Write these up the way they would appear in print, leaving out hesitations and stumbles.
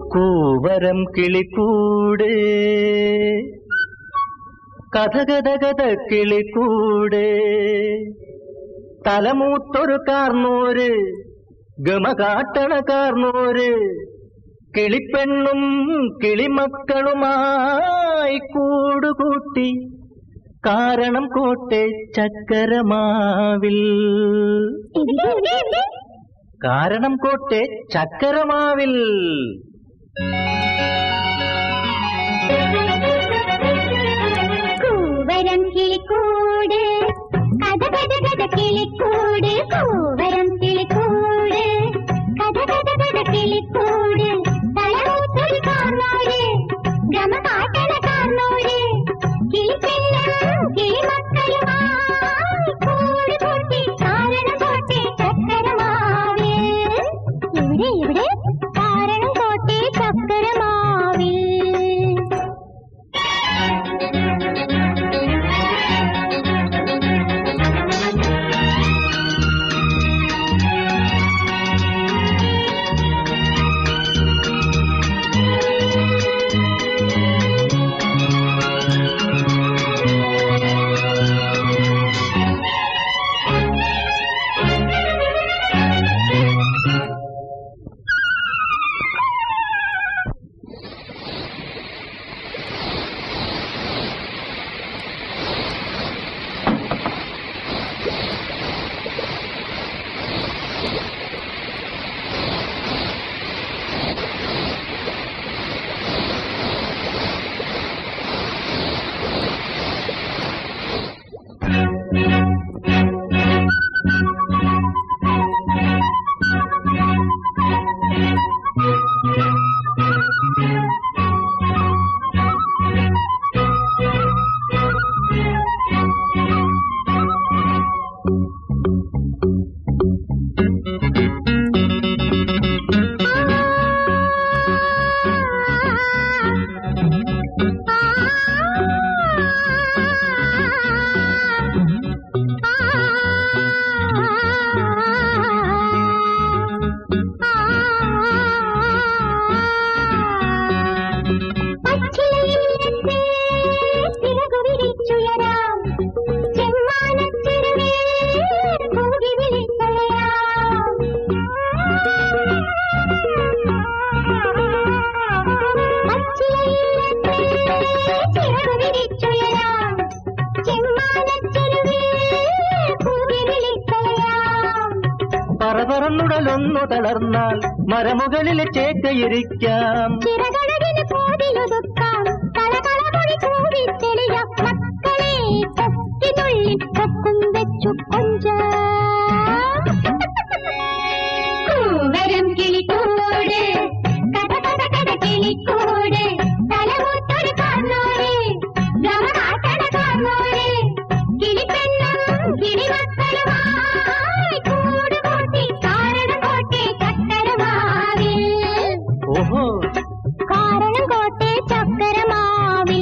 കൂവരം കിളിക്കൂട് കഥകഥകഥ കിളിക്കൂട് തലമൂത്തൊരു കാർന്നോര് ഗമ കാട്ടണ കാർന്നോര് കിളിപ്പെണ്ണും കിളിമക്കളുമായി കൂടുകൂട്ടി കാരണം കോട്ടെ ചക്കരമാവിൽ കാരണം കോട്ടെ ചക്കരമാവിൽ കൂവരം കിളിക്കൂട് കഥ കഥ കഥ കിളിക്കൂട് കൂവരം കിളിക്കൂട് കഥ കഥ കഥ കിളിക്കൂട് തലമൂത്തൊരു കാർന്നോര് ഗമ കാട്ടണ കാർന്നോര് കിളിപ്പെണ്ണും കിളിമക്കളുമായി കൂടുകൂട്ടി കാരണം കോട്ടെ ചക്കരമാവിൽ ഇവിടെ കാരണം കോട്ടെ ചക്കരമാവിൽ പറന്നുടലൊന്നു തളർന്നാൽ മരമുകളിലെ ചേക്കയിരിക്കാം ചിറകഴകിന് പോതിലൊതുക്കാം കളകളമൊഴി കൂടി തെളിയാം മക്കളെ കൊക്കിനുള്ളിൽ കൊക്കും വെച്ചു കൂവരം കിളിക്കൂട് കഥ കഥ കഥ കിളിക്കൂട് തലമൂത്തൊരു കാർന്നോര് ഗമ കാട്ടണ കാർന്നോര് കിളിപ്പെണ്ണും കിളിമക്കളുമായി കൂടുകൂട്ടി കാരണം കോട്ടെ ചക്കരമാവിൽ ഓഹോ കാരണം കോട്ടെ ചക്കരമാവിൽ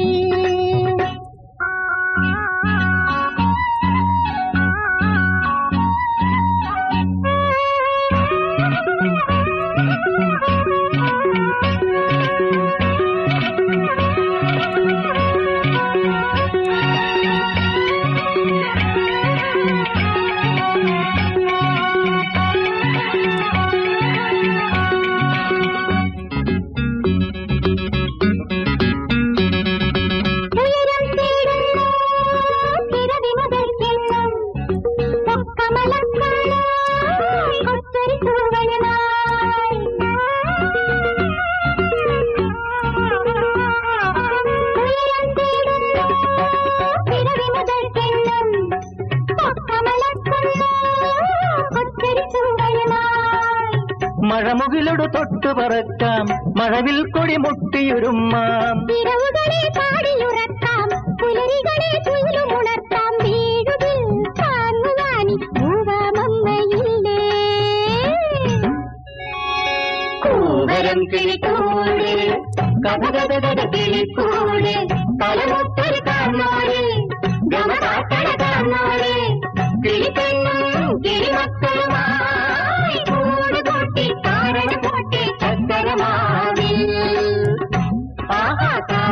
മഴമുകിലൊടു തൊട്ടു പറക്കാം മഴവിൽ കൊടി മുട്ടിയൊരുമാം പിറവുകളെ പാടിയുറക്കാം പുലരികളെ തുയിലുമുണർത്താം വീടുതിൽ താങ്ങുവാനി മൂവാമമ്മയില്ലേ കൂവരം കിളിക്കൂട് കഥ കഥ കഥ കിളിക്കൂട് തലമൂത്തൊരു കാർന്നോര് ഗമ കാട്ടണ കാർന്നോര് കിളിപ്പെണ്ണും കിളിമക്കളുമായി കൂടുകൂട്ടി കാരണം കോട്ടെ ചക്കരമാവിൽ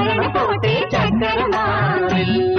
ശരണം പോട്ടെ ചക്കരമാവിൽ.